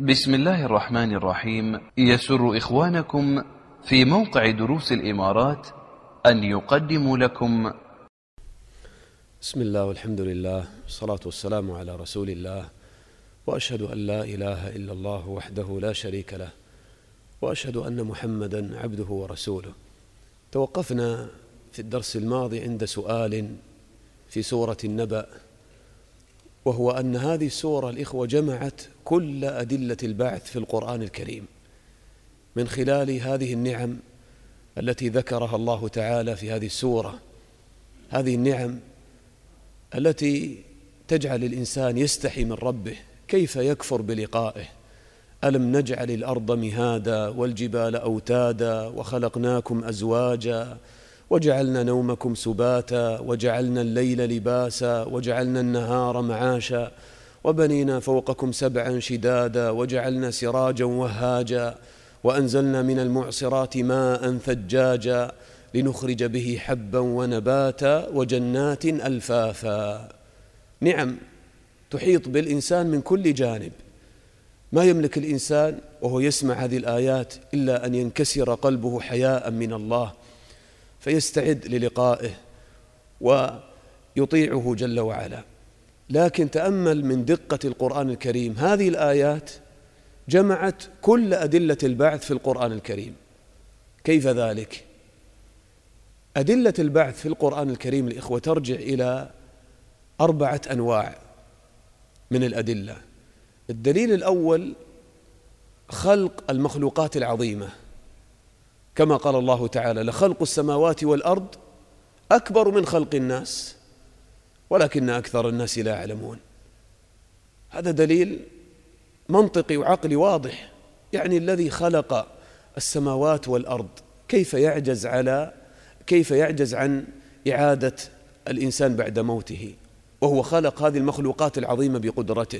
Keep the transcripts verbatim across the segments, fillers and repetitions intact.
بسم الله الرحمن الرحيم. يسر إخوانكم في موقع دروس الإمارات أن يقدموا لكم بسم الله والحمد لله والصلاة والسلام على رسول الله، وأشهد أن لا إله إلا الله وحده لا شريك له، وأشهد أن محمدا عبده ورسوله. توقفنا في الدرس الماضي عند سؤال في سورة النبأ، وهو أن هذه السورة الإخوة جمعت كل أدلة البعث في القرآن الكريم من خلال هذه النعم التي ذكرها الله تعالى في هذه السورة. هذه النعم التي تجعل الإنسان يستحي من ربه، كيف يكفر بلقائه. ألم نجعل الأرض مهادا والجبال أوتادا وخلقناكم أزواجا وجعلنا نومكم سباتا وجعلنا الليل لباسا وجعلنا النهار معاشا وبنينا فوقكم سبعا شدادا وجعلنا سراجا وهاجا وأنزلنا من المعصرات ماء ثجاجا لنخرج به حبا ونباتا وجنات ألفافا. نعم تحيط بالإنسان من كل جانب. ما يملك الإنسان وهو يسمع هذه الآيات إلا أن ينكسر قلبه حياء من الله، فيستعد للقائه ويطيعه جل وعلا. لكن تأمل من دقة القرآن الكريم، هذه الآيات جمعت كل أدلة البعث في القرآن الكريم. كيف ذلك؟ أدلة البعث في القرآن الكريم الإخوة ترجع إلى أربعة أنواع من الأدلة. الدليل الأول خلق المخلوقات العظيمة، كما قال الله تعالى: لخلق السماوات والأرض أكبر من خلق الناس ولكن أكثر الناس لا يعلمون. هذا دليل منطقي وعقلي واضح. يعني الذي خلق السماوات والأرض كيف يعجز على كيف يعجز عن إعادة الإنسان بعد موته، وهو خلق هذه المخلوقات العظيمة بقدرته.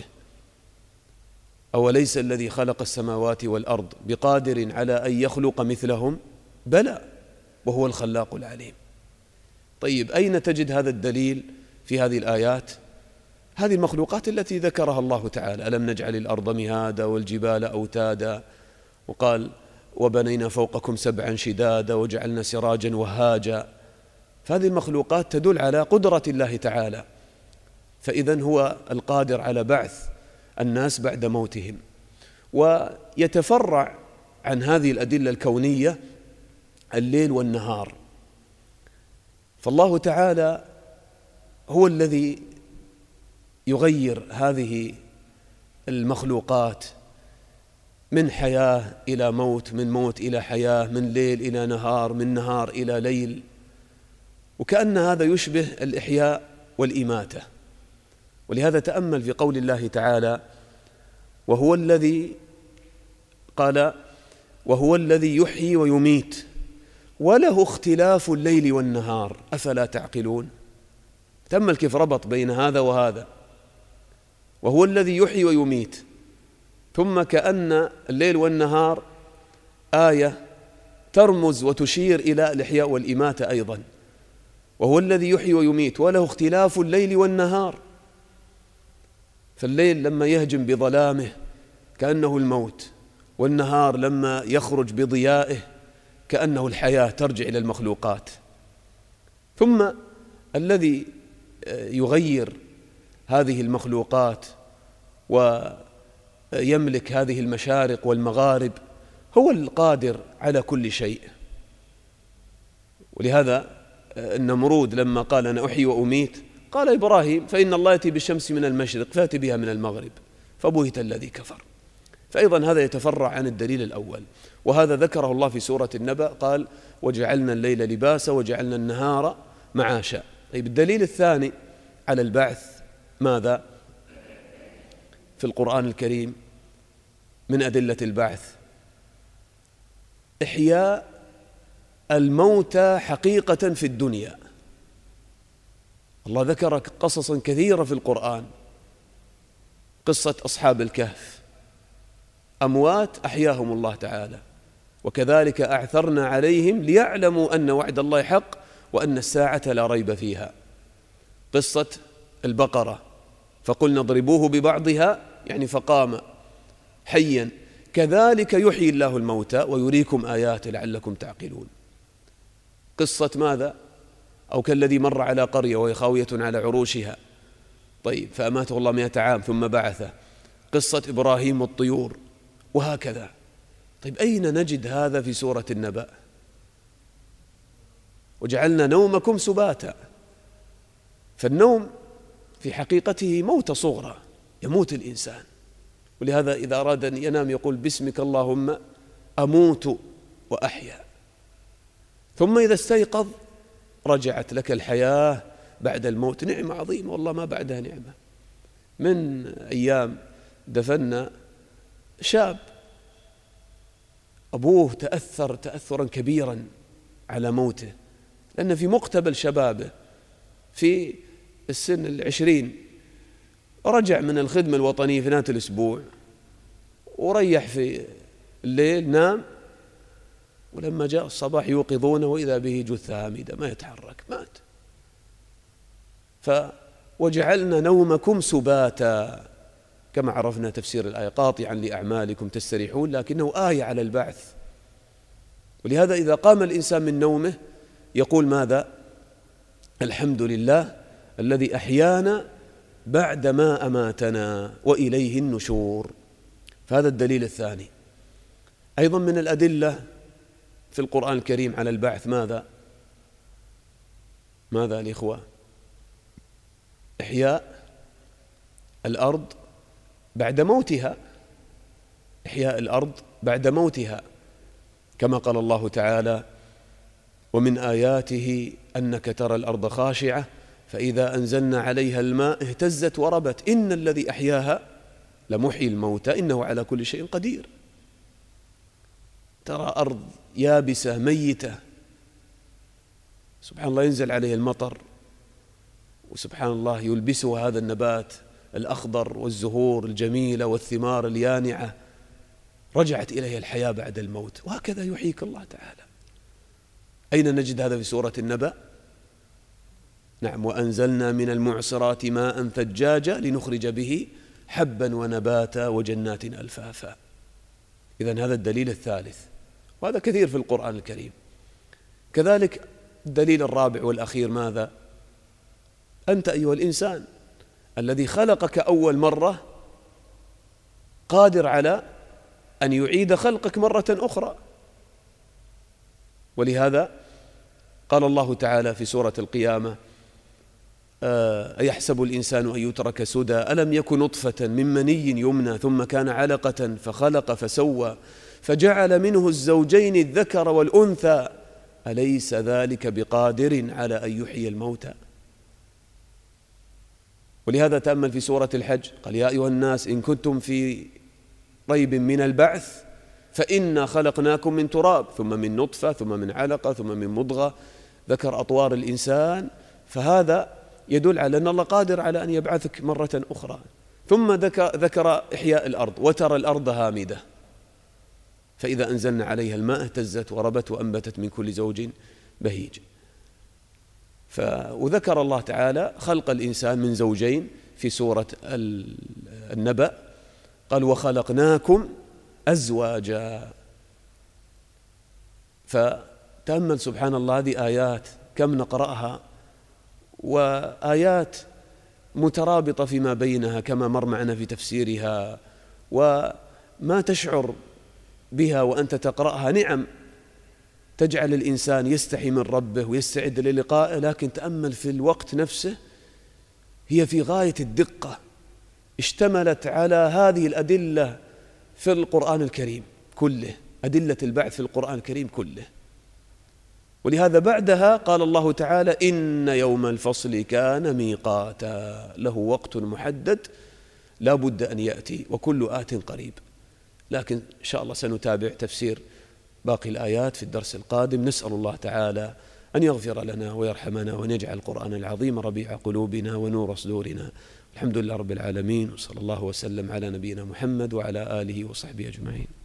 أوليس الذي خلق السماوات والأرض بقادر على أن يخلق مثلهم؟ بلى وهو الخلاق العليم. طيب أين تجد هذا الدليل في هذه الآيات؟ هذه المخلوقات التي ذكرها الله تعالى: ألم نجعل الأرض مهادا والجبال أوتادا، وقال: وبنينا فوقكم سبعا شدادا وجعلنا سراجا وهاجا. فهذه المخلوقات تدل على قدرة الله تعالى، فإذن هو القادر على بعث الناس بعد موتهم. ويتفرع عن هذه الأدلة الكونية الليل والنهار. فالله تعالى هو الذي يغير هذه المخلوقات من حياة إلى موت، من موت إلى حياة، من ليل إلى نهار، من نهار إلى ليل. وكأن هذا يشبه الإحياء والإماتة. ولهذا تأمل في قول الله تعالى: وهو الذي قال وهو الذي يحيي ويميت وله اختلاف الليل والنهار أفلا تعقلون. تأمل كيف ربط بين هذا وهذا. وهو الذي يحيي ويميت، ثم كأن الليل والنهار آية ترمز وتشير إلى الإحياء والإماتة أيضا. وهو الذي يحيي ويميت وله اختلاف الليل والنهار. فالليل لما يهجم بظلامه كأنه الموت، والنهار لما يخرج بضيائه كأنه الحياة ترجع إلى المخلوقات. ثم الذي يغير هذه المخلوقات ويملك هذه المشارق والمغارب هو القادر على كل شيء. ولهذا النمرود لما قال: أنا أحيي وأميت، قال إبراهيم: فإن الله يأتي بالشمس من المشرق فأتي بها من المغرب فبهت الذي كفر. فأيضا هذا يتفرع عن الدليل الأول، وهذا ذكره الله في سورة النبأ، قال: وجعلنا الليل لباسا وجعلنا النهار معاشا. طيب الدليل الثاني على البعث ماذا في القرآن الكريم من أدلة البعث؟ إحياء الموتى حقيقة في الدنيا. الله ذكر قصصا كثيرة في القرآن. قصة أصحاب الكهف، أموات أحياهم الله تعالى، وكذلك أعثرنا عليهم ليعلموا أن وعد الله حق وأن الساعة لا ريب فيها. قصة البقرة، فقلنا اضربوه ببعضها يعني فقام، حيا كذلك يحيي الله الموتى ويريكم آياته لعلكم تعقلون. قصة ماذا؟ أو كالذي مر على قرية وهي خاوية على عروشها، طيب فأماته الله مئة عام ثم بعثه. قصة إبراهيم والطيور وهكذا. طيب أين نجد هذا في سورة النبأ؟ وجعلنا نومكم سباتا. فالنوم في حقيقته موت صغرى، يموت الإنسان، ولهذا إذا أراد أن ينام يقول باسمك اللهم أموت وأحيا. ثم إذا استيقظ رجعت لك الحياة بعد الموت. نعمة عظيمة والله ما بعدها نعمة. من أيام دفنا شاب أبوه تأثر تأثرا كبيرا على موته، لأن في مقتبل شبابه في السن العشرين رجع من الخدمة الوطنية في نهاية الأسبوع وريح في الليل نام، ولما جاء الصباح يوقظونه وإذا به جثة هامدة ما يتحرك، مات. فوجعلنا نومكم سباتا كما عرفنا تفسير الآية قاطعا لأعمالكم تستريحون، لكنه آية على البعث. ولهذا إذا قام الإنسان من نومه يقول ماذا؟ الحمد لله الذي أحيانا بعدما أماتنا وإليه النشور. فهذا الدليل الثاني. أيضا من الأدلة في القرآن الكريم على البعث ماذا؟ ماذا الإخوة؟ إحياء الأرض بعد موتها، إحياء الأرض بعد موتها، كما قال الله تعالى ومن آياته أنك ترى الأرض خاشعة فإذا أنزلنا عليها الماء اهتزت وربت إن الذي أحياها لمحيي الموتى إنه على كل شيء قدير. ترى أرض يابسة ميتة سبحان الله ينزل عليها المطر وسبحان الله يلبسها هذا النبات الأخضر والزهور الجميلة والثمار اليانعة، رجعت إليها الحياة بعد الموت. وهكذا يحييك الله تعالى. أين نجد هذا في سورة النبأ؟ نعم وأنزلنا من المعصرات ماء ثجاجا لنخرج به حبا ونباتا وجنات ألفافا. إذن هذا الدليل الثالث، وهذا كثير في القرآن الكريم. كذلك الدليل الرابع والأخير ماذا؟ أنت أيها الإنسان الذي خلقك أول مرة قادر على أن يعيد خلقك مرة أخرى. ولهذا قال الله تعالى في سورة القيامة أيحسب الإنسان أن يترك سدى ألم يكن نطفة من مني يمنى ثم كان علقة فخلق فسوى فجعل منه الزوجين الذكر والأنثى أليس ذلك بقادر على أن يحيي الموتى. ولهذا تأمل في سورة الحج قال يا أيها الناس إن كنتم في ريب من البعث فإنا خلقناكم من تراب ثم من نطفة ثم من علقة ثم من مضغة، ذكر أطوار الإنسان. فهذا يدل على أن الله قادر على أن يبعثك مرة أخرى. ثم ذكر إحياء الأرض وترى الأرض هامدة فإذا أنزلنا عليها الماء اهتزت وربت وأنبتت من كل زوج بهيج. ف... وذكر الله تعالى خلق الإنسان من زوجين في سورة النبأ قال وخلقناكم أزواجا. فتأمل سبحان الله هذه آيات كم نقرأها وآيات مترابطة فيما بينها كما مر معنا في تفسيرها، وما تشعر بها وأنت تقرأها نعم تجعل الإنسان يستحي من ربه ويستعد للقائه، لكن تأمل في الوقت نفسه هي في غاية الدقة، اشتملت على هذه الأدلة في القرآن الكريم كله، أدلة البعث في القرآن الكريم كله. ولهذا بعدها قال الله تعالى إن يوم الفصل كان ميقاتا، له وقت محدد لا بد أن يأتي وكل آت قريب. لكن إن شاء الله سنتابع تفسير باقي الآيات في الدرس القادم. نسأل الله تعالى أن يغفر لنا ويرحمنا وأن يجعل القرآن العظيم ربيع قلوبنا ونور صدورنا. الحمد لله رب العالمين، وصلى الله وسلم على نبينا محمد وعلى آله وصحبه أجمعين.